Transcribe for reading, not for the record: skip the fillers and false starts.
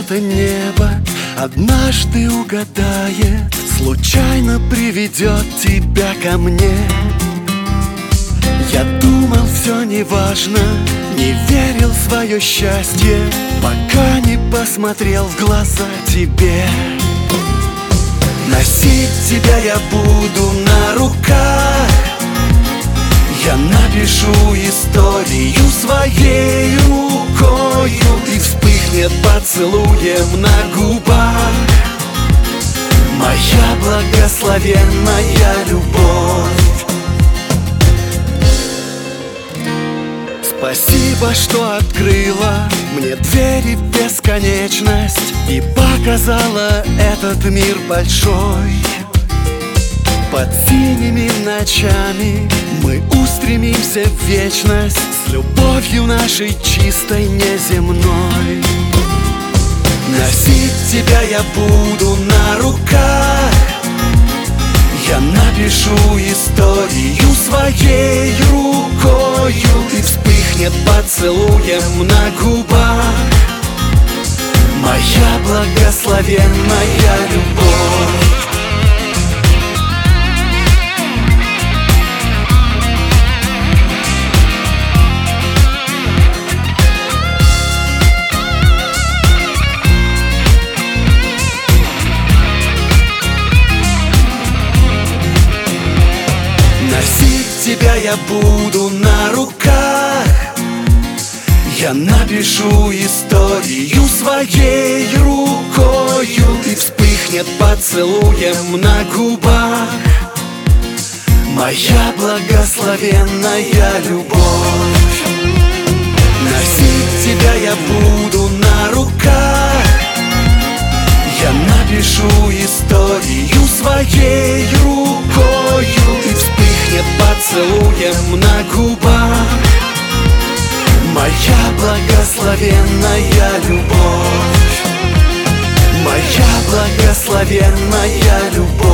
это небо однажды угадает, случайно приведет тебя ко мне. Я думал, все неважно, не верил в свое счастье, пока не посмотрел в глаза тебе. Носить тебя я буду на руках, я напишу историю своей рукою, и вспыхнет поцелуем на губах моя благословенная любовь. Спасибо, что открыла мне двери в бесконечность и показала этот мир большой. Под синими ночами мы устремимся в вечность с любовью нашей чистой неземной. Носить тебя я буду на руках, я напишу историю своей рукою, и вспыхнет поцелуем на губах моя благословенная любовь. Носить тебя я буду на руках, я напишу историю своей рукою, и вспыхнет поцелуем на губах моя благословенная любовь. Носить тебя я буду на руках, я напишу историю своей рукою, и вспыхнет поцелуем на губах моя благословенная любовь. Моя благословенная любовь.